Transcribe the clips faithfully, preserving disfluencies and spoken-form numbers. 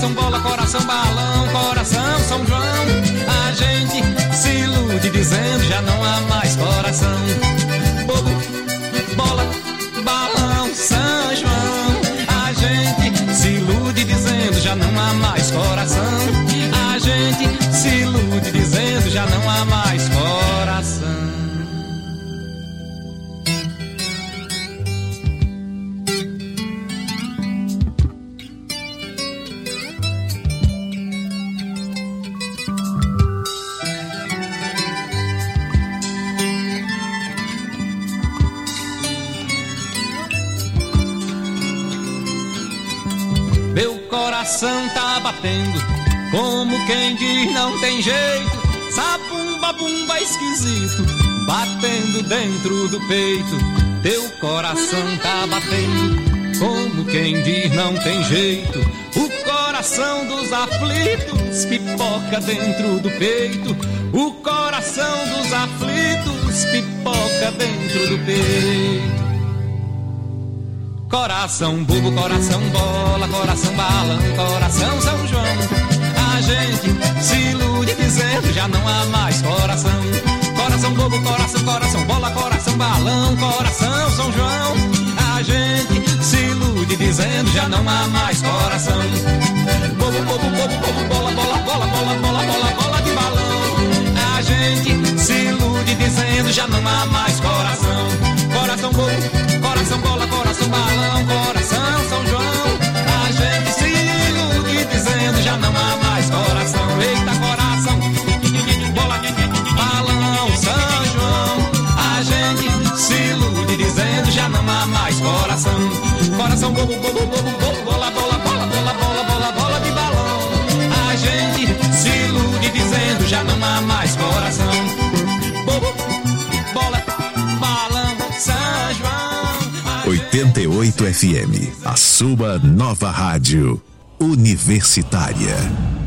coração bola, coração balão, coração São João. A gente se ilude dizendo já não há mais coração. Bobo, bola, balão, São João. A gente se ilude dizendo já não há mais coração. A gente se ilude dizendo já não há mais coração. Meu coração tá batendo, como quem diz não tem jeito. Sabumba, bumba esquisito, batendo dentro do peito. Teu coração tá batendo, como quem diz não tem jeito. O coração dos aflitos pipoca dentro do peito. O coração dos aflitos pipoca dentro do peito. Coração bobo, coração bola, coração balão, coração São João. A gente se ilude dizendo já não há mais coração. Coração bobo, coração, coração bola, coração balão, coração São João. A gente se ilude dizendo já não há mais coração. Bobo, bobo, bobo, bobo, bola, bola, bola, bola, bola, bola, bola de balão. A gente se ilude dizendo já não há mais coração. Coração bobo, coração bola, coração balão, coração São João. A gente se ilude dizendo já não há mais coração. Eita, coração, bola, balão, São João. A gente se ilude dizendo já não há mais coração. Coração bobo, bobo, bobo, bobo, bola, bola, bola, bola, bola, bola, bola de balão. A gente se ilude dizendo já não há mais coração. Bobo, bola, balão, São João. oitenta e oito F M, a sua nova rádio universitária.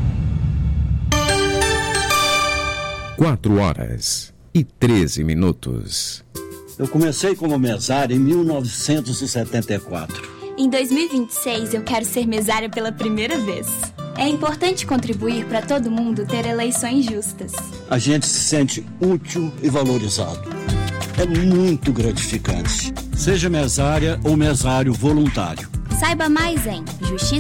Quatro horas e treze minutos. Eu comecei como mesário em mil novecentos e setenta e quatro. Em dois mil e vinte e seis, eu quero ser mesária pela primeira vez. É importante contribuir para todo mundo ter eleições justas. A gente se sente útil e valorizado. É muito gratificante. Seja mesária ou mesário voluntário. Saiba mais em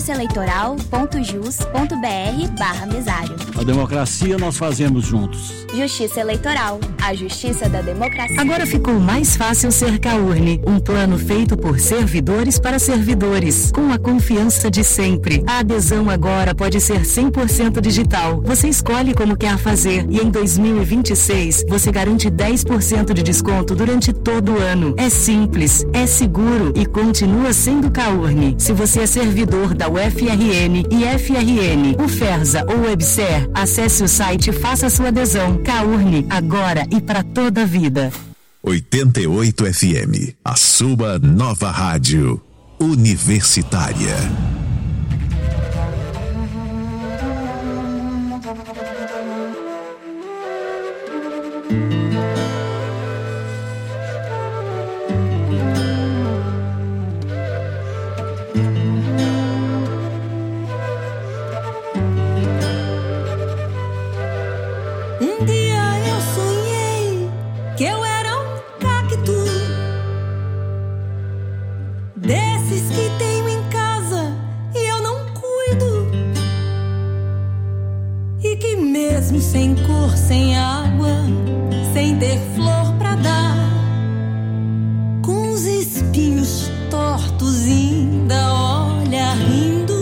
justiçaeleitoral.jus.br barra mesário. A democracia nós fazemos juntos. Justiça Eleitoral, a justiça da democracia. Agora ficou mais fácil ser CAURNE, um plano feito por servidores para servidores, com a confiança de sempre. A adesão agora pode ser cem por cento digital. Você escolhe como quer fazer e em dois mil e vinte e seis você garante dez por cento de desconto durante todo o ano. É simples, é seguro e continua sendo CAURNE. Se você é servidor da U F R N e F R N, UFERSA ou WebSer, acesse o site e faça sua adesão. CAURNE, agora e para toda a vida. oitenta e oito F M, a sua nova rádio universitária. Um dia eu sonhei que eu era um cacto, desses que tenho em casa e eu não cuido, e que mesmo sem cor, sem água, sem ter flor pra dar, com os espinhos tortos ainda olha rindo.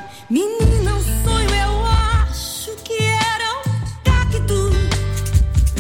Menina, um sonho, eu acho que era um cacto.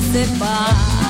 você passa.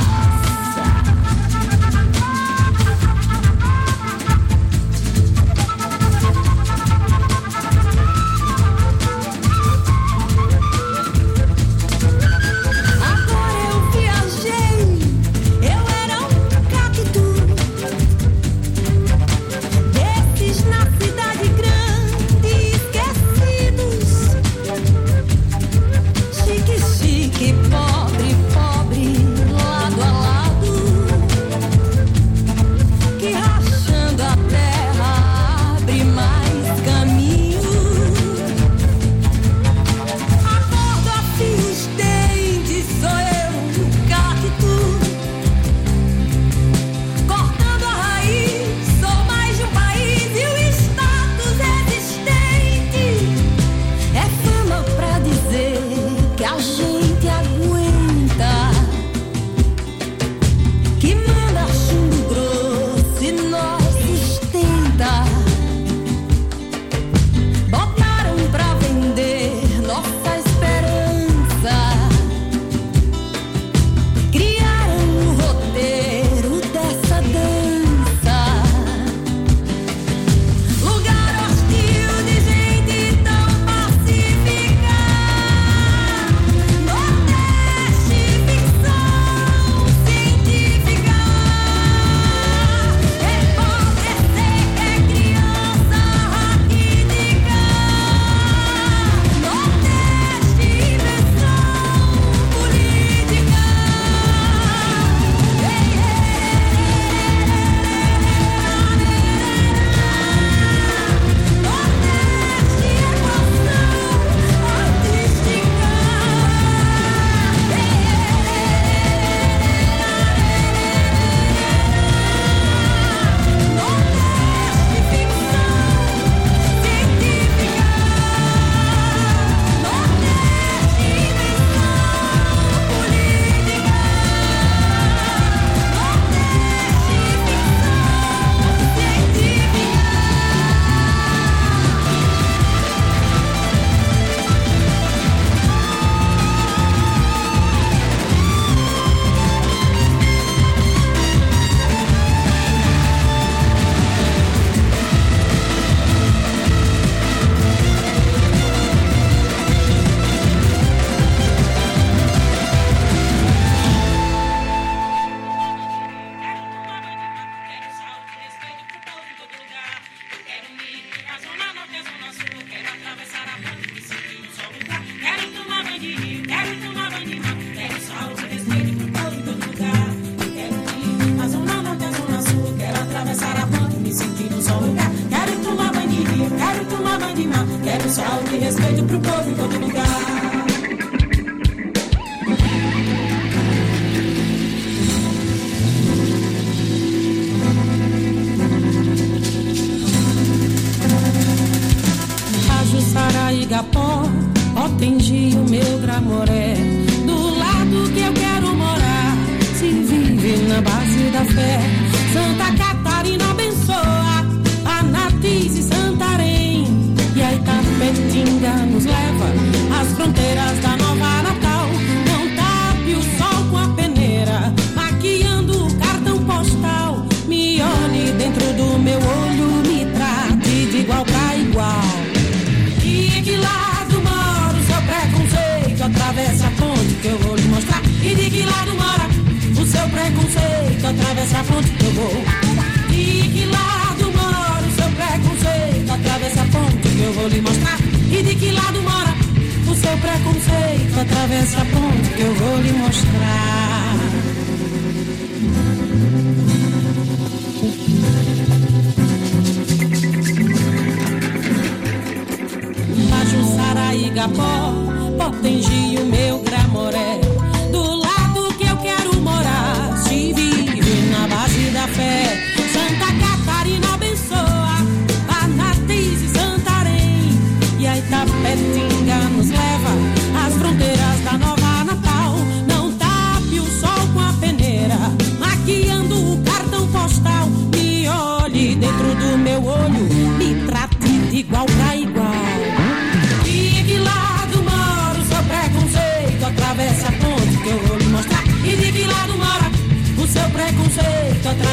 Atravessa a ponte que eu vou lhe mostrar. E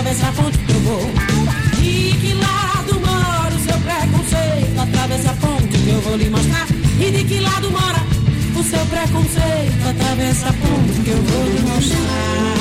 atravessa a ponte que eu vou. De que lado mora o seu preconceito? Atravessa a ponte que eu vou lhe mostrar. E de que lado mora o seu preconceito? Atravessa a ponte que eu vou lhe mostrar.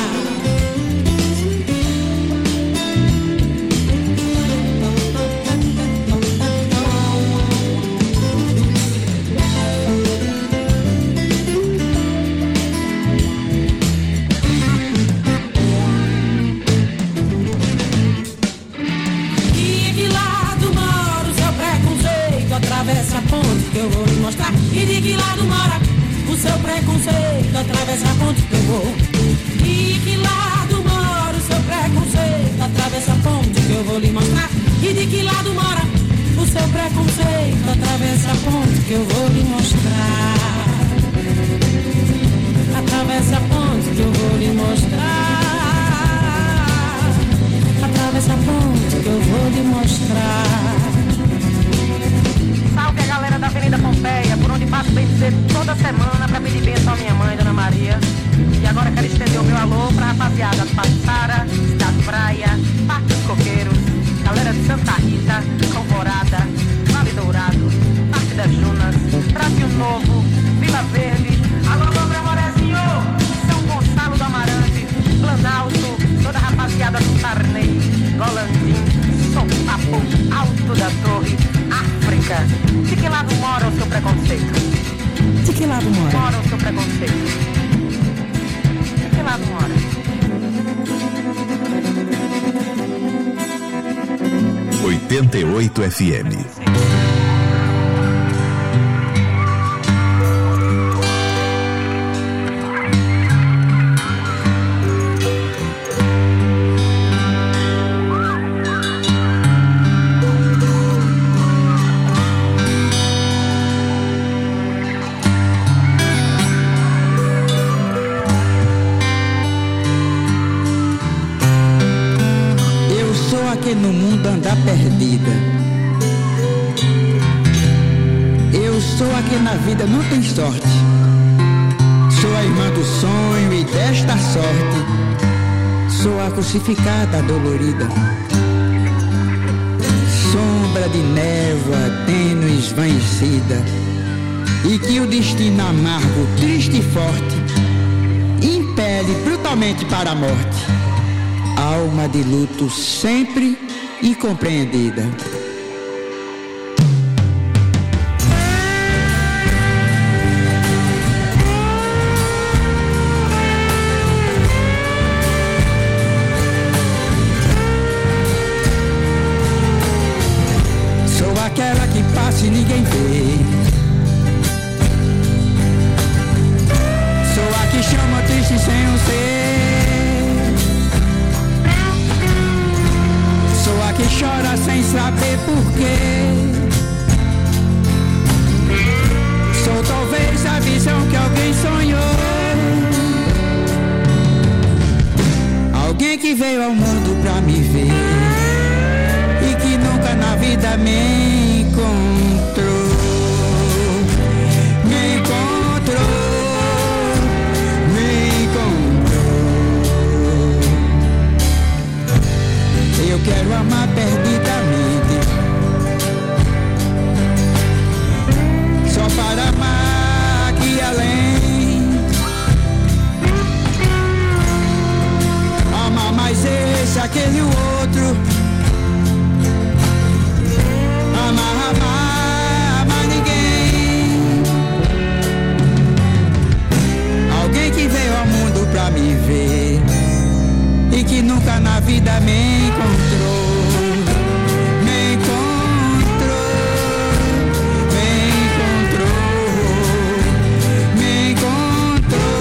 Atravessa a ponte que eu vou lhe mostrar. E de que lado mora o seu preconceito? Atravessa a ponte que eu vou. De que lado mora o seu preconceito? Atravessa a ponte que eu vou lhe mostrar. E de que lado mora o seu preconceito? Atravessa a ponte que eu vou lhe mostrar. Atravessa a ponte que eu vou lhe mostrar. Atravessa a ponte que eu vou lhe mostrar. Salve a galera da Avenida Pompeia, por onde passo bem cedo toda semana pra pedir bênção à minha mãe, Dona Maria. E agora quero estender o meu alô pra rapaziada do Passara, Cidade Praia, Parque dos Coqueiros, galera de Santa Rita, Alvorada, Vale Dourado, Parque das Junas, Brasil Novo, Vila Verde, alô, alô, meu morezinho, São Gonçalo do Amarante, Planalto, toda a rapaziada do Sarney, Golandim, Sopapo, Alto da Torre, África. De que lado mora o seu preconceito? De que lado mora? Mora o seu preconceito? De que lado mora? oitenta e oito F M. No mundo andar perdida. Eu sou a que na vida não tem sorte. Sou a irmã do sonho e desta sorte. Sou a crucificada dolorida. Sombra de névoa tênue esvaecida. E que o destino amargo, triste e forte impele brutalmente para a morte. Alma de luto sempre incompreendida. Sou aquela que passa e ninguém vê. Sou a que chama triste sem um ser. Sou a que chora sem saber porquê. Sou talvez a visão que alguém sonhou. Alguém que veio ao mundo pra me ver e que nunca na vida me encontrou. Me encontrou. Me encontrou. Eu quero amar perdidamente, só para amar aqui além. Amar mais esse, aquele e o outro. Amar, amar, amar ninguém. Alguém que veio ao mundo pra me ver e que nunca na vida me encontrou. Me encontrou, me encontrou, me encontrou.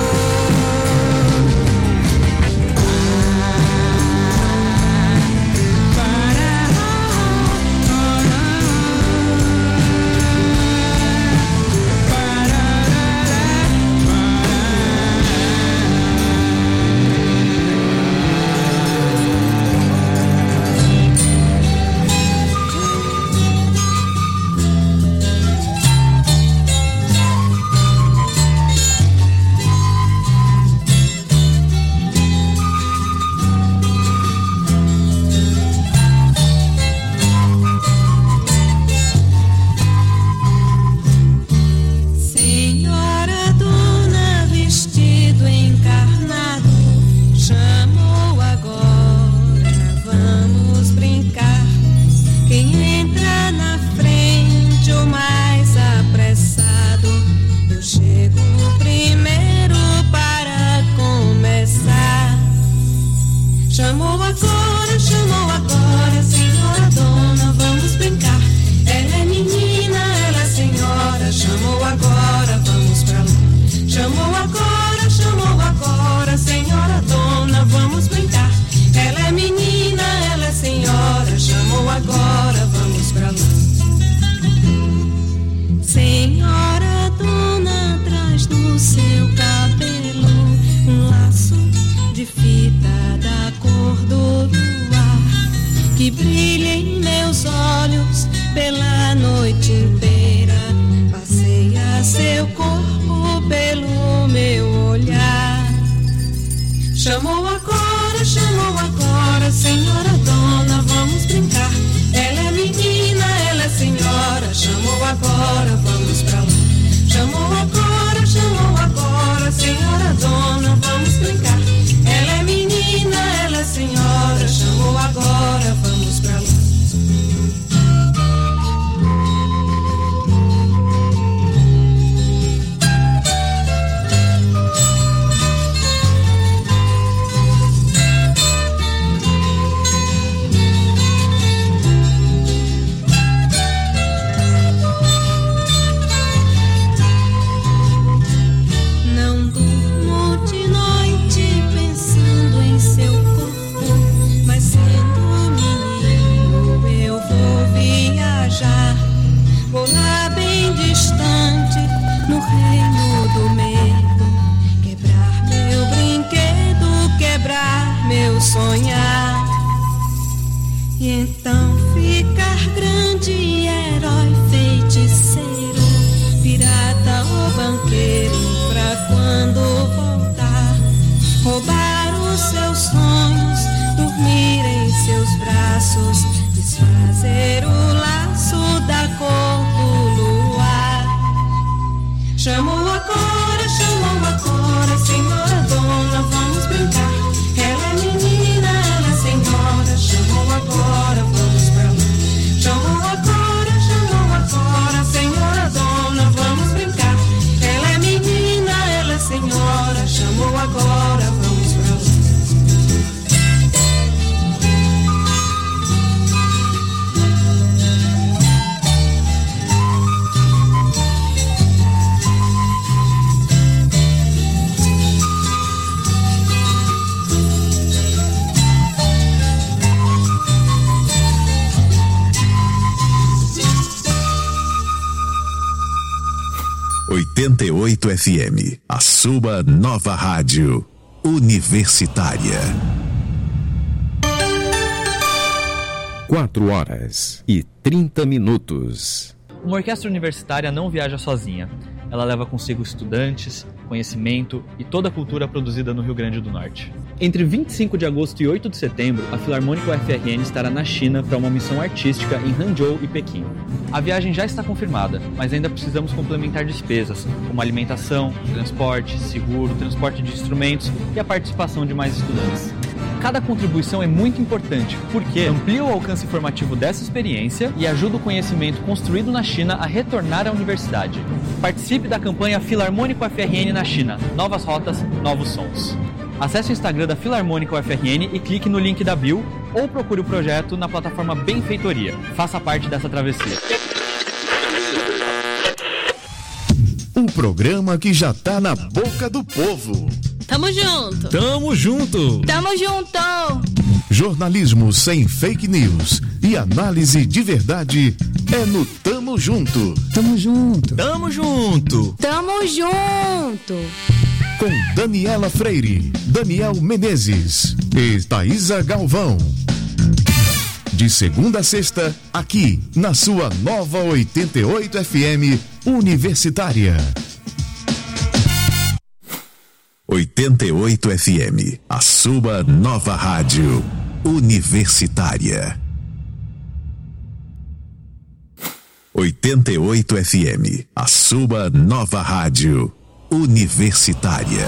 que brilha em meus olhos pela noite inteira. Passeia seu corpo pelo meu olhar. Chamou agora, chamou agora, senhora dona, vamos brincar. Ela é menina, ela é senhora. Chamou agora, vamos pra lá. Chamou agora, chamou agora, senhora dona, vamos brincar. Ela é menina, ela é senhora. Chamou agora, vamos pra lá. Vou lá bem distante, no reino do medo, quebrar meu brinquedo, quebrar meu sonhar. E então ficar grande, herói, feiticeiro, pirata ou banqueiro, pra quando voltar, roubar os seus sonhos, dormir em seus braços, desfazer o laço da cor do luar. Chamou agora, chamou agora, senhora dona, vamos brincar. Ela é menina, ela é senhora. Chamou agora, vamos pra lá. Chamou agora, chamou agora, senhora dona, vamos brincar. Ela é menina, ela é senhora. Chamou agora, vamos pra lá. oitenta e oito F M, a sua nova rádio universitária. Quatro horas e trinta minutos. Uma orquestra universitária não viaja sozinha. Ela leva consigo estudantes, conhecimento e toda a cultura produzida no Rio Grande do Norte. Entre vinte e cinco de agosto e oito de setembro, a Filarmônica U F R N estará na China para uma missão artística em Hangzhou e Pequim. A viagem já está confirmada, mas ainda precisamos complementar despesas, como alimentação, transporte, seguro, transporte de instrumentos e a participação de mais estudantes. Cada contribuição é muito importante, porque amplia o alcance formativo dessa experiência e ajuda o conhecimento construído na China a retornar à universidade. Participe da campanha Filarmônica U F R N na China. Novas rotas, novos sons. Acesse o Instagram da Filarmônica U F R N e clique no link da bio ou procure o projeto na plataforma Benfeitoria. Faça parte dessa travessia. Um programa que já tá na boca do povo. Tamo junto. Tamo junto. Tamo junto. Jornalismo sem fake news e análise de verdade é no Tamo Junto. Tamo junto. Tamo junto. Tamo junto. Com Daniela Freire, Daniel Menezes e Thaísa Galvão. De segunda a sexta, aqui na sua nova oitenta e oito F M Universitária. oitenta e oito F M, a sua nova rádio universitária. oitenta e oito F M, a sua nova rádio universitária.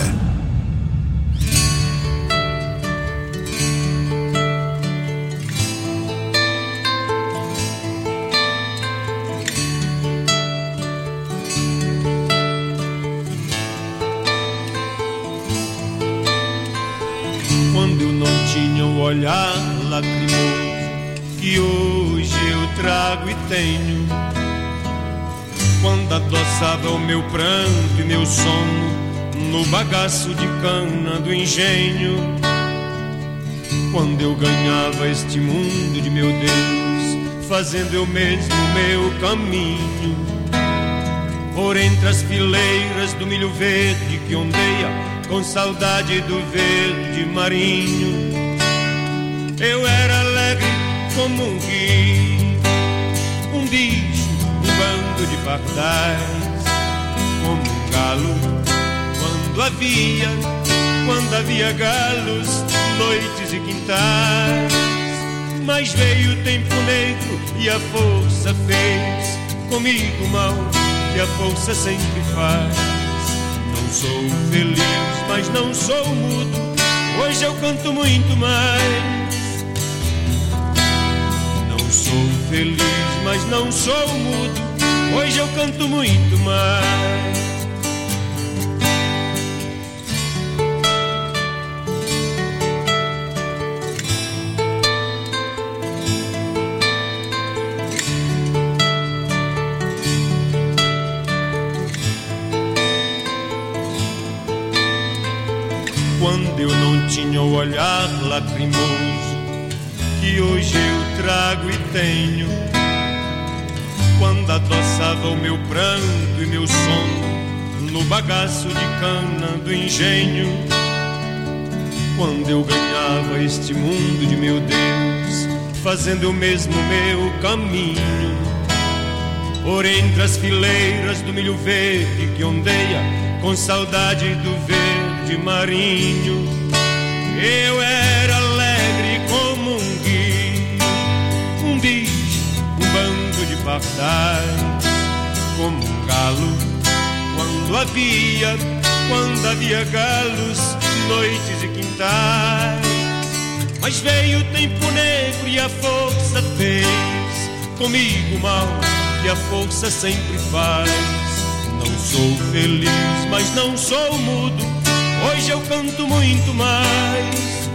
Quando eu não tinha o olhar lacrimoso que hoje eu trago e tenho, quando adoçava o meu pranto e meu sono no bagaço de cana do engenho, quando eu ganhava este mundo de meu Deus, fazendo eu mesmo meu caminho, por entre as fileiras do milho verde que ondeia com saudade do verde marinho. Eu era alegre como um rio, um bicho, um bando de pardais, como um galo, quando havia, quando havia galos, noites e quintais. Mas veio o tempo negro e a força fez comigo mal, que a força sempre faz. Não sou feliz, mas não sou mudo, hoje eu canto muito mais. Não sou feliz, mas não sou mudo, hoje eu canto muito mais. Quando eu não tinha o olhar lacrimoso que hoje eu trago e tenho, quando adoçava o meu pranto e meu sono no bagaço de cana do engenho, quando eu ganhava este mundo de meu Deus, fazendo eu mesmo meu caminho, por entre as fileiras do milho verde que ondeia com saudade do verde marinho, eu era alegre como um guio, um bicho, um bando de pardais, como um galo, quando havia, quando havia galos, noites e quintais. Mas veio o tempo negro e a força fez comigo mal, que a força sempre faz. Não sou feliz, mas não sou mudo, hoje eu canto muito mais.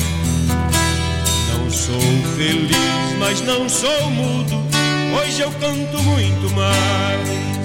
Não sou feliz, mas não sou mudo, hoje eu canto muito mais.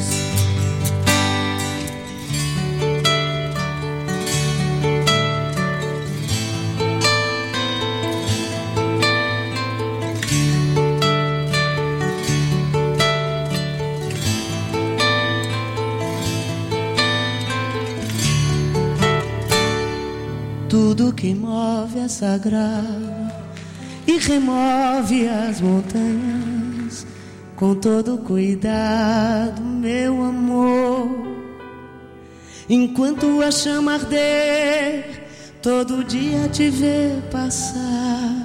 Tudo que move é sagrado e remove as montanhas com todo cuidado, meu amor. Enquanto a chama arder, todo dia te ver passar,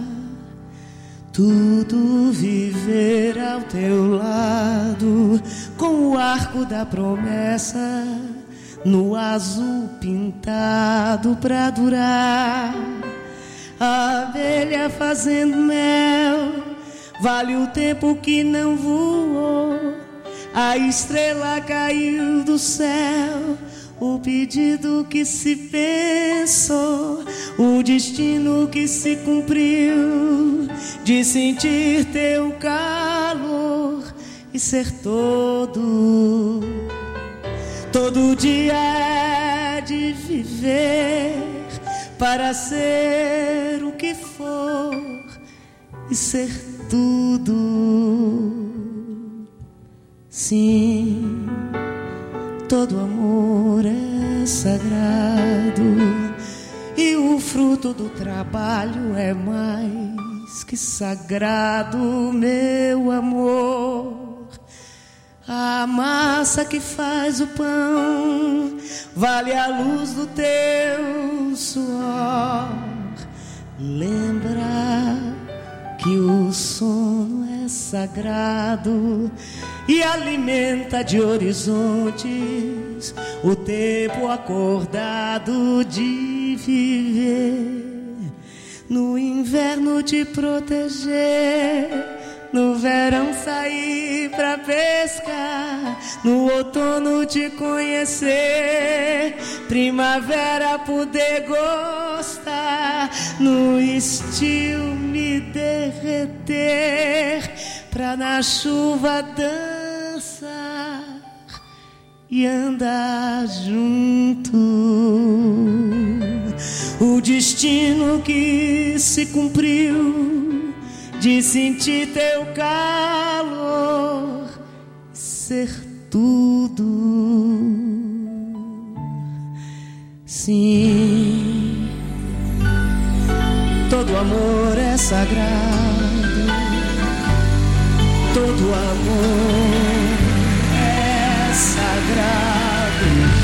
tudo viver ao teu lado, com o arco da promessa no azul pintado pra durar. A abelha fazendo mel, vale o tempo que não voou. A estrela caiu do céu, o pedido que se pensou, o destino que se cumpriu, de sentir teu calor e ser todo. Todo dia é de viver para ser o que for e ser tudo. Sim, todo amor é sagrado e o fruto do trabalho é mais que sagrado, meu amor. A massa que faz o pão vale a luz do teu suor. Lembra que o sono é sagrado e alimenta de horizontes o tempo acordado de viver. No inverno te proteger, no verão sair pra pescar, no outono te conhecer, primavera poder gostar, no estio me derreter, pra na chuva dançar e andar junto. O destino que se cumpriu, de sentir teu calor, ser tudo. Sim, todo amor é sagrado Todo amor é sagrado.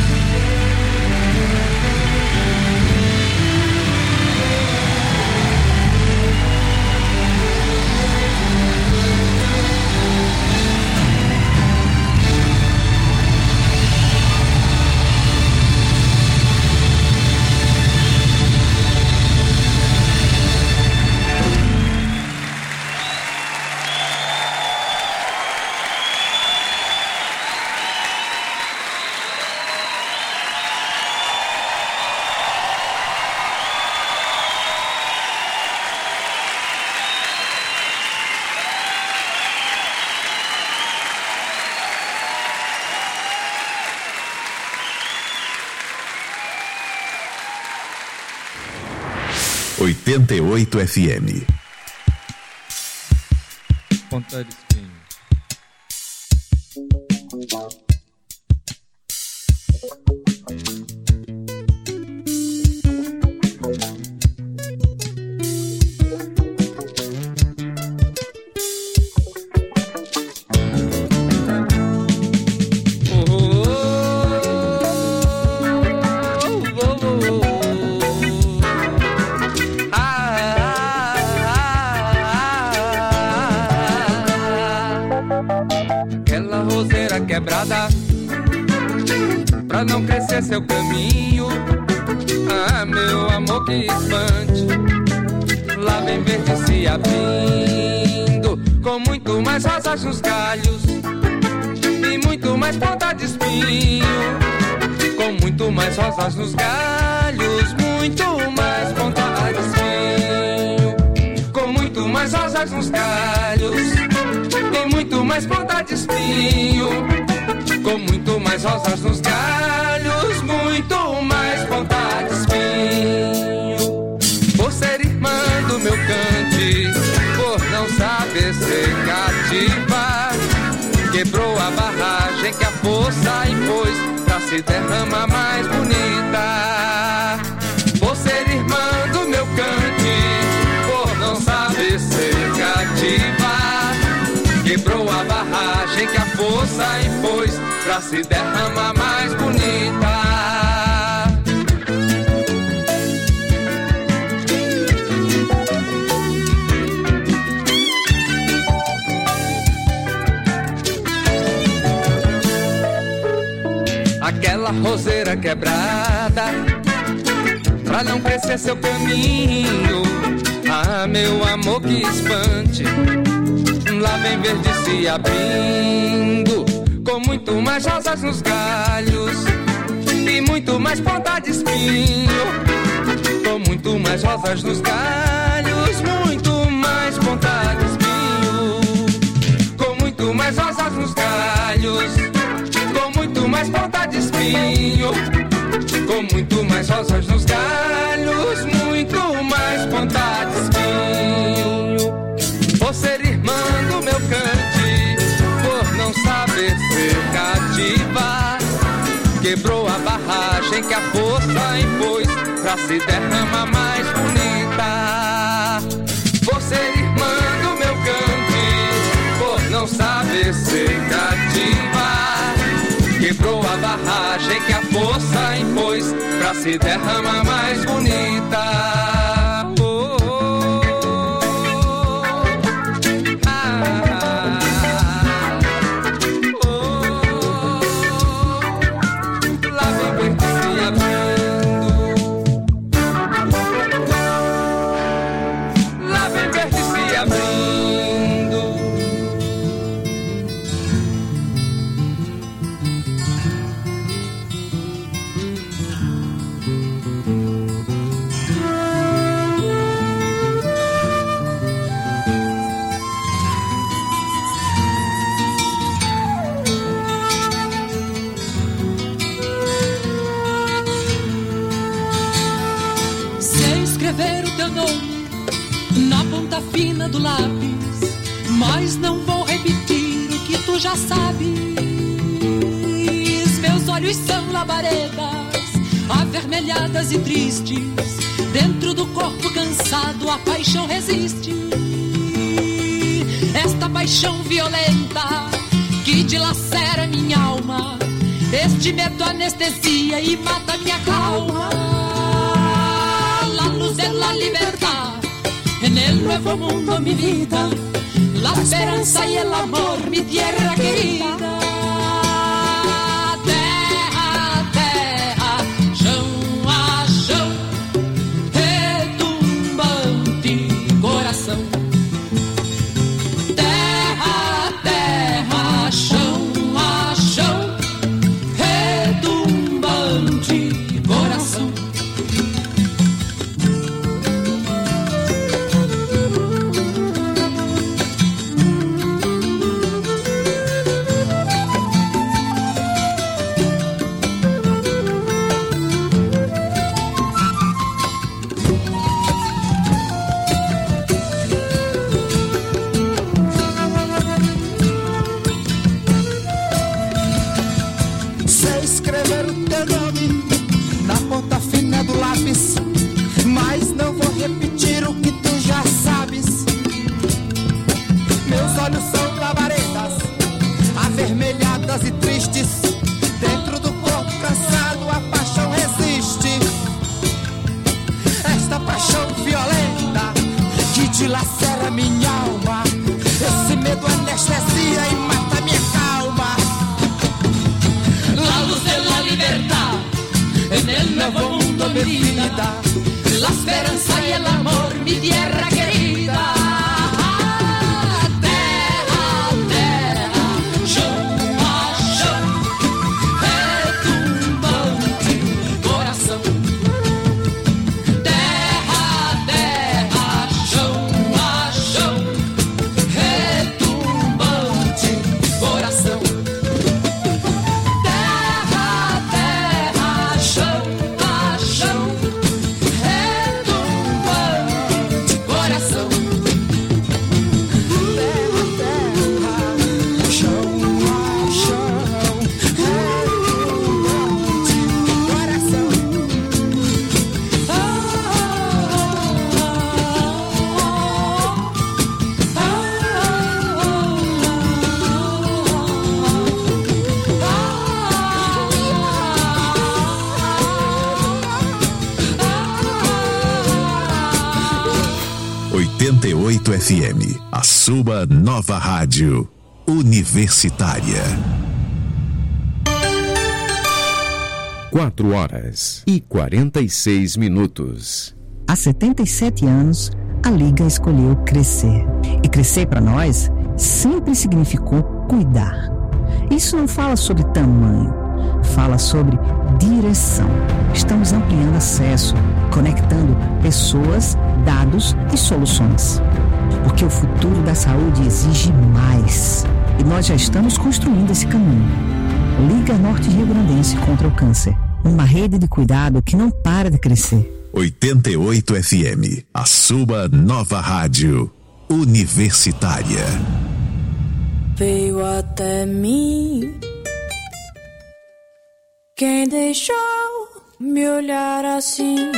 oitenta e oito F M. Ponta de espinho. Quebrada pra não crescer seu caminho. Ah, meu amor, que espante. Lá vem verde se abrindo, com muito mais rosas nos galhos e muito mais ponta de espinho. Com muito mais rosas nos galhos, muito mais ponta de espinho. Com muito mais rosas nos galhos e muito mais ponta de espinho. Com muito mais rosas nos galhos, muito mais ponta de espinho. Por ser irmã do meu cante, por não saber ser cativa, quebrou a barragem que a força impôs pra se derramar mais bonita. Por ser irmã do meu cante, por não saber ser cativa, quebrou a barragem que a força impôs pra se derramar mais bonita. Aquela roseira quebrada pra não crescer seu caminho. Ah, meu amor, que espante. Lá vem verde se abrindo, com muito mais rosas nos galhos e muito mais ponta de espinho. Com muito mais rosas nos galhos, muito mais ponta de espinho. Com muito mais rosas nos galhos, com muito mais ponta de espinho. Com muito mais rosas nos galhos, muito mais ponta de espinho. Por ser irmã do meu cante, por não saber ser cativa, quebrou a barragem que a força impôs pra se derramar mais bonita. Por ser irmã do meu cante, por não saber ser cativa, quebrou a barragem que a força impôs pra se derramar mais bonita. Fina do lápis, mas não vou repetir o que tu já sabes. Meus olhos são labaredas, avermelhadas e tristes. Dentro do corpo cansado a paixão resiste. Esta esta paixão violenta que dilacera minha alma. Este medo anestesia e mata minha calma. La luz de la libertad en el nuevo mundo mi vida, la esperanza y el amor mi tierra querida. Terra, terra, chão a chão, retumbante coração. Terra, terra, chão a chão, retumbante coração. Mas não vou repetir o que tu já sabes. Meus olhos são labaredas, avermelhadas e tristes. Dentro do corpo cansado a paixão resiste. Esta paixão violenta que dilacera minha alma. Esse medo anestesia e mata minha calma. La luz de la libertad en el nuevo mundo mi vida, la esperanza y el amor mi tierra querida. Terra, terra, chão a chão, retumbante coração. Terra, terra, chão a chão, retumbante coração. Terra, terra, chão a chão, retumbante coração. Terra, terra, chão a chão, retumbante coração. oitenta e oito F M, a sua nova rádio universitária. Quatro horas e quarenta e seis minutos. Há setenta e sete anos, a Liga escolheu crescer. E crescer para nós sempre significou cuidar. Isso não fala sobre tamanho, fala sobre direção. Estamos ampliando acesso, conectando pessoas, dados e soluções. Porque o futuro da saúde exige mais. E nós já estamos construindo esse caminho. Liga Norte Rio Grandense contra o Câncer. Uma rede de cuidado que não para de crescer. oitenta e oito F M, a sua nova rádio universitária. Veio até mim quem deixou me olhar assim.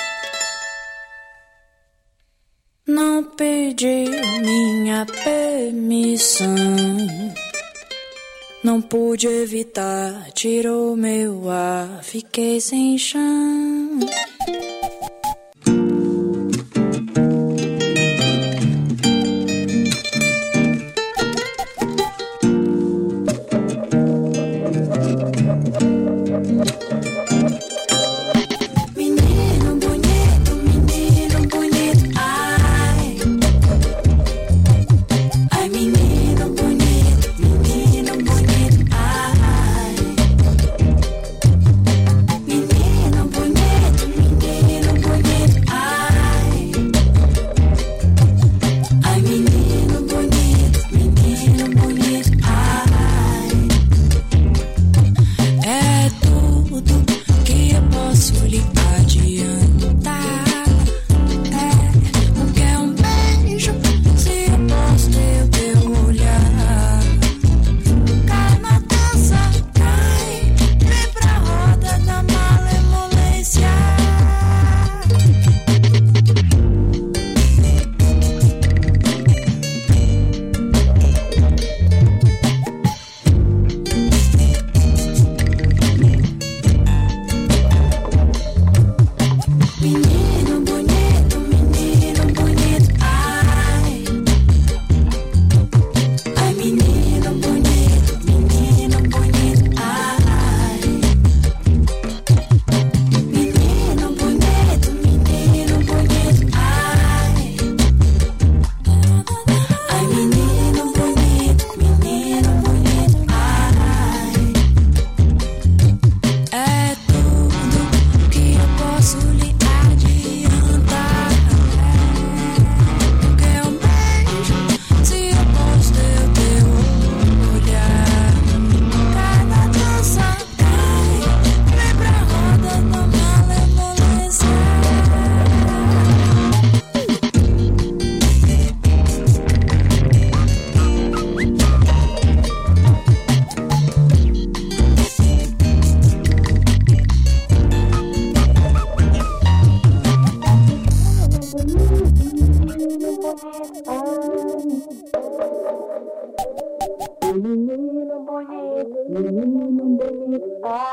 Não pedi minha permissão, não pude evitar, tirou meu ar, fiquei sem chão. Menino bonito,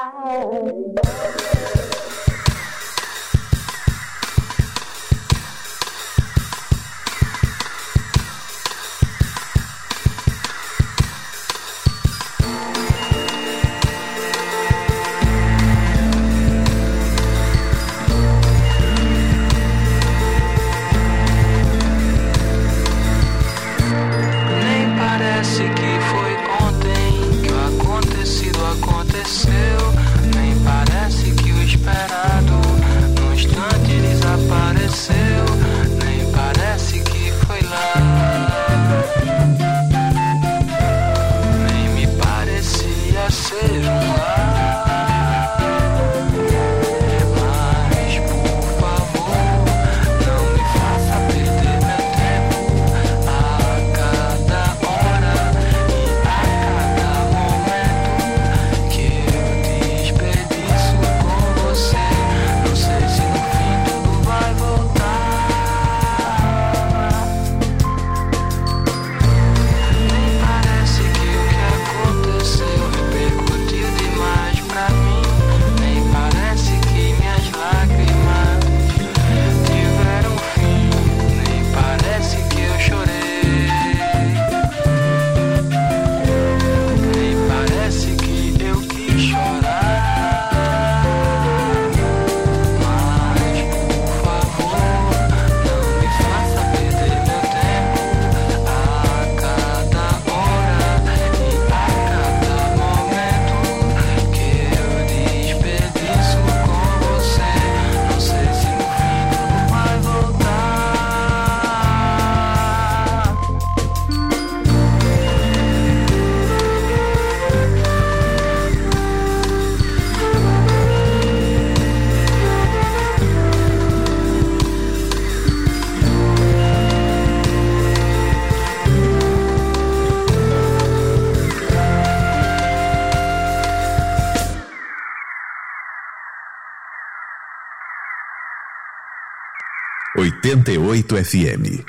oitenta e oito F M.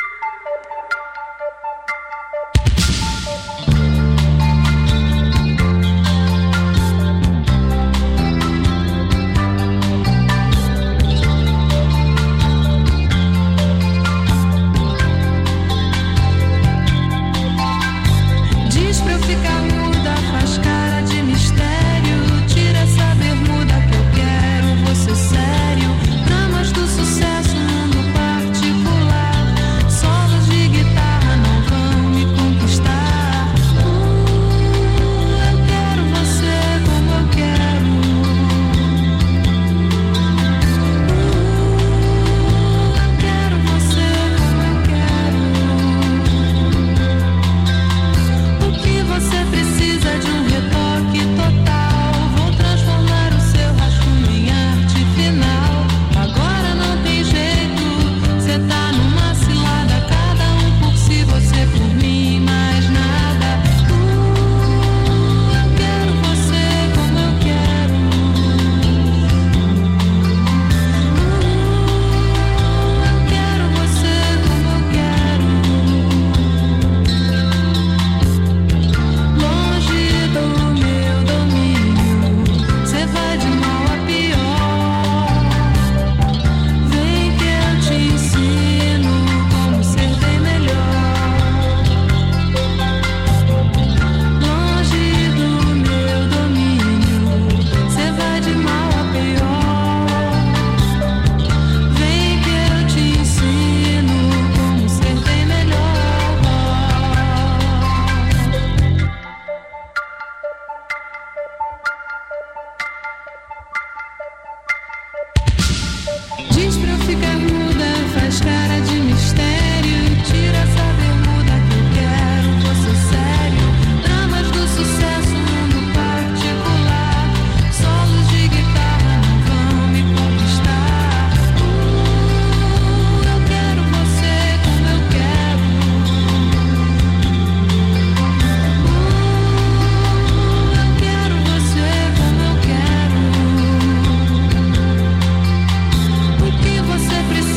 Você precisa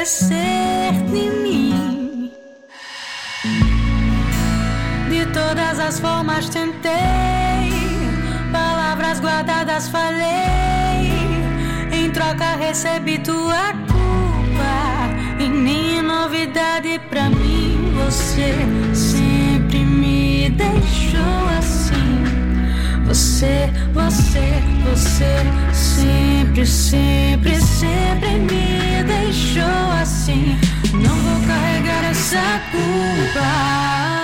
certo em mim. De todas as formas tentei, palavras guardadas falei, em troca recebi tua culpa. E nem novidade pra mim, você sempre me deixou assim. Você, você, você sempre, sempre, sempre me deixou assim. Não vou carregar essa culpa.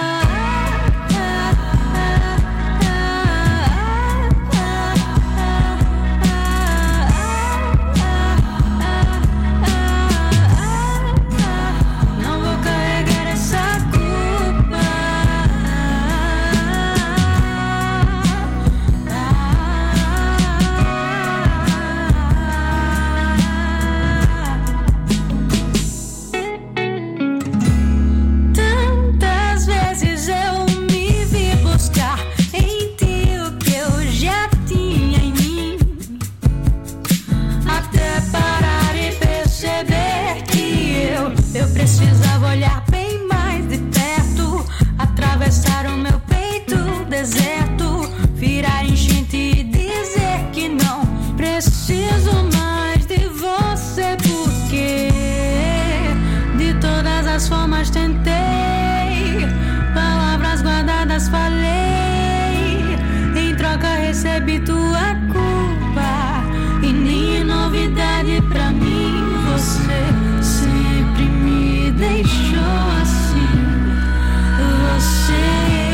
Precisava olhar bem mais de perto, atravessar o meu peito, deserto, virar enchente e dizer que não preciso mais de você, porque de todas as formas tentei, palavras guardadas falei, em troca recebi tua culpa. E nem novidade pra mim, você sempre me deixou assim. Você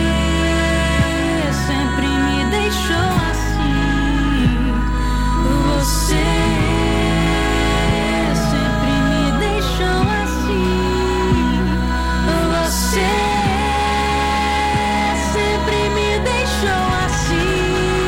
sempre me deixou assim. Você sempre me deixou assim. Você sempre me deixou assim.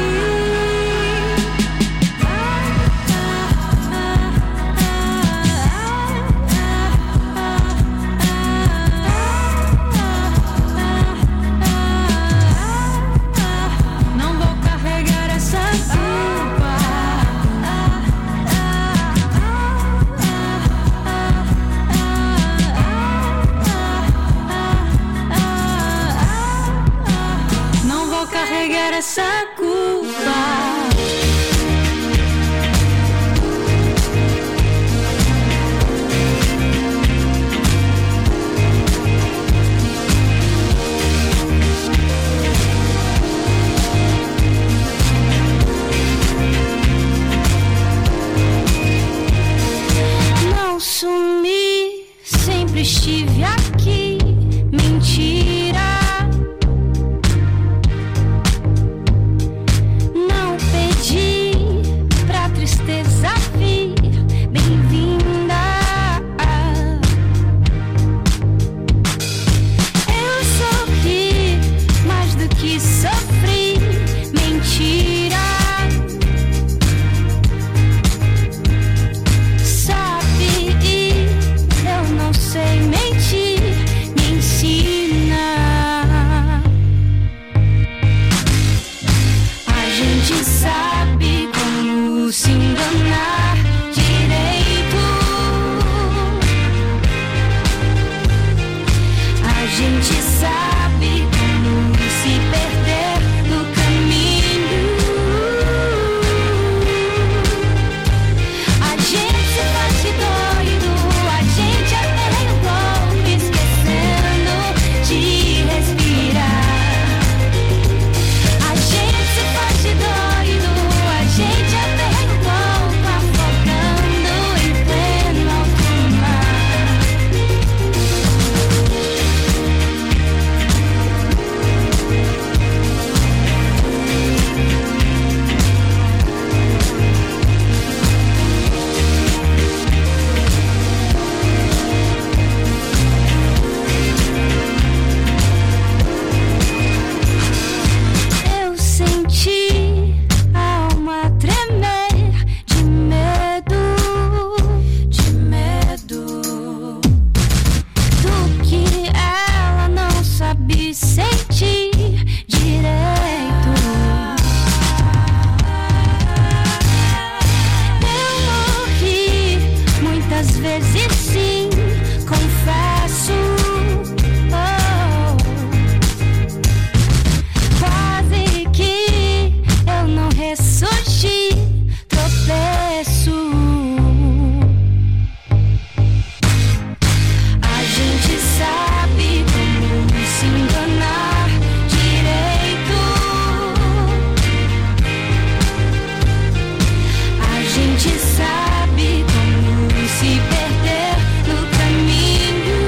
Carregar essa culpa. Não sumi, sempre estive aqui. Mentira. vezes sim. confesso, oh, quase que eu não ressurgi, tropeço. A gente sabe como se enganar direito. A gente sabe como se perder no caminho.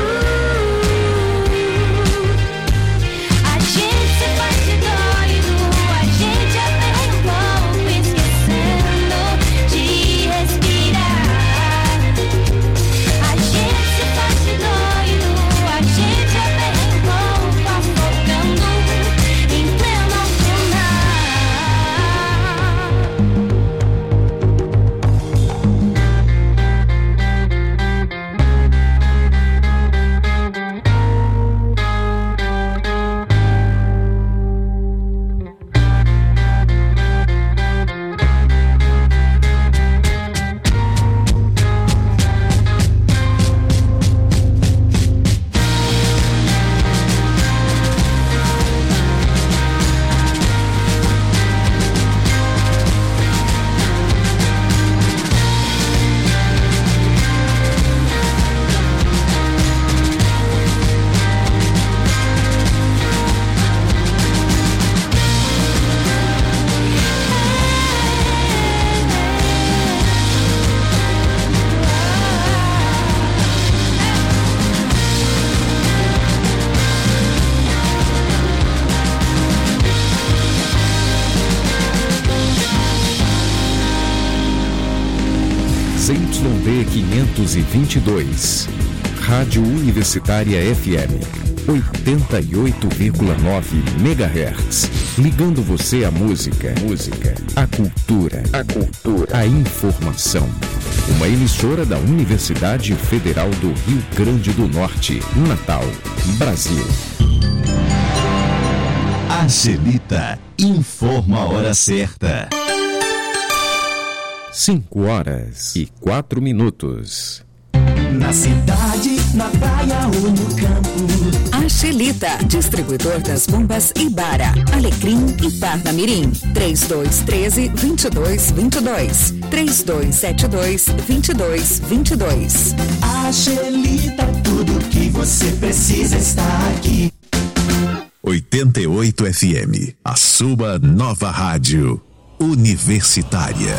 A gente se faz de doido, a gente é bem louco, esquecendo de respirar. A gente se faz de doido, a gente é bem louco, afogando em pleno lunar. Z Y D quinhentos e vinte e dois, Rádio Universitária F M, oitenta e oito vírgula nove megahertz, ligando você à música, música, à cultura, a cultura, à informação. Uma emissora da Universidade Federal do Rio Grande do Norte, Natal, Brasil. Angelita informa a hora certa. Cinco horas e quatro minutos. Na cidade, na praia ou no campo. Angelita, distribuidor das bombas Ibara, Alecrim e Parnamirim. três dois um três, dois dois dois dois. três dois sete dois, dois dois dois dois. Angelita, tudo que você precisa está aqui. oitenta e oito F M, a sua nova rádio universitária.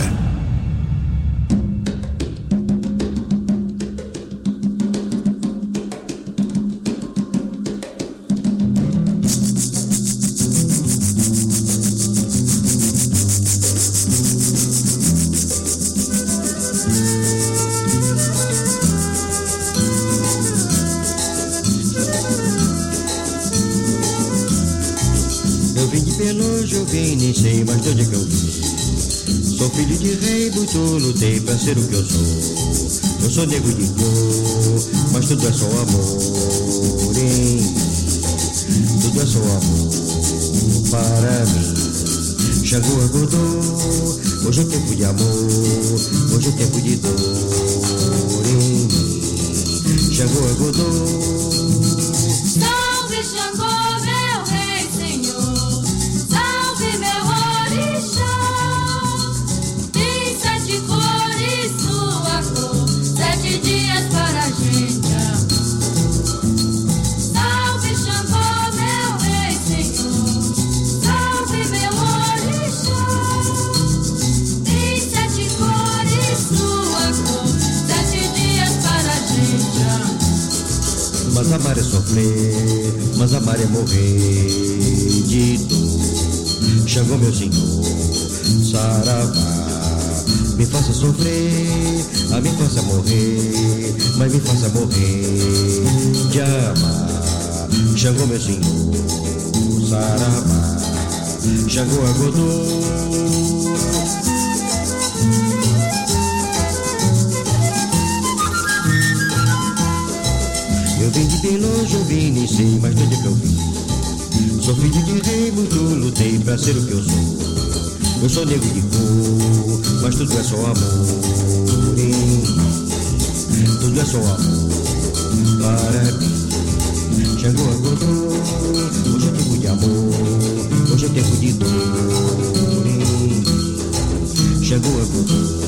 Nem sei mais de onde que eu vim. Sou filho de rei, muito lutei pra ser o que eu sou. Eu sou negro de cor, mas tudo é só amor em mim. Tudo é só amor para mim. Xangô Godô, hoje é tempo de amor, hoje é tempo de dor em mim. Xangô Godô. Salve Xangô, meu rei, Senhor. Salve meu orixá. Tem sete cores, sua cor, sete dias para a gente amar. Salve Xangô, meu rei, Senhor. Salve meu orixá. Tem sete cores, sua cor, sete dias para a gente amar. Mas amar é sofrer, mas amar é morrer de dor. Xangô meu senhor, saravá, me faça sofrer, a me faça morrer, mas me faça morrer de amar. Xangô meu senhor, saravá, Xangô Agodô. Eu vim de bem longe, eu vim, nem sei mais de onde que eu vim. Sou filho de rei, muito lutei pra ser o que eu sou. Eu sou negro de cor, mas tudo é só amor em mim. Tudo é só amor para mim. Chegou, acordou, hoje é tempo de amor, hoje é tempo de dor. Chegou, acordou.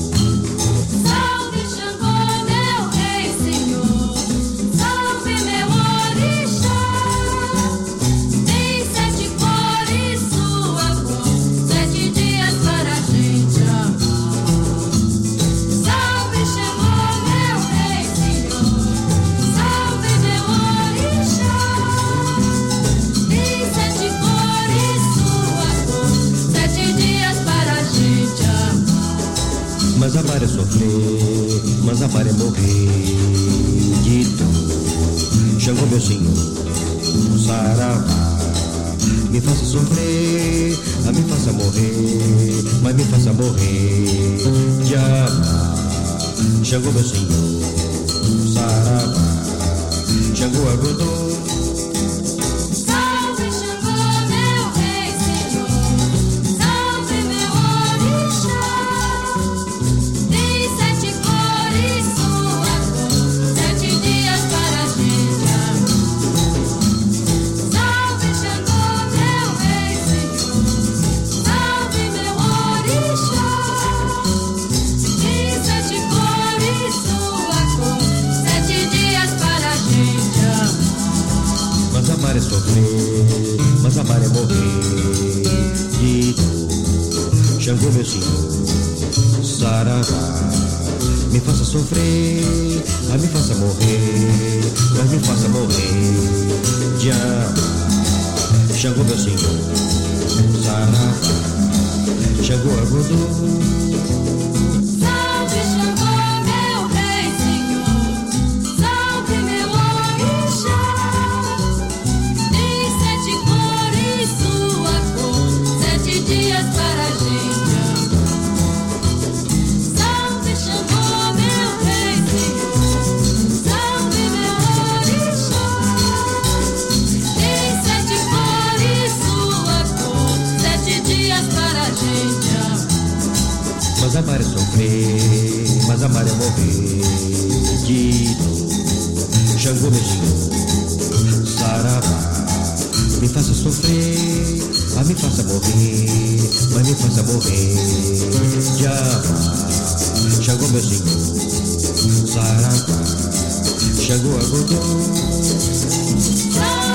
Mas amar é sofrer, mas amar é morrer de dor. Xangô, meu senhor, saravá, me faça sofrer, a me faça morrer, mas me faça morrer de amar. Xangô, meu senhor, saravá, Xangô, agodô. Amar é sofrer, mas amar é morrer de dor. Xangô, meu senhor, saravá, me faça sofrer, mas me faça morrer, mas me faça morrer de amar. Xangô, meu senhor, saravá, Xangô, agodô. Mas amar é sofrer, mas amar é morrer de dor. Xangô, meu senhor, saravá, me faça sofrer, mas me faça morrer, mas me faça morrer de amar. Xangô, meu senhor, saravá, Xangô, agodô.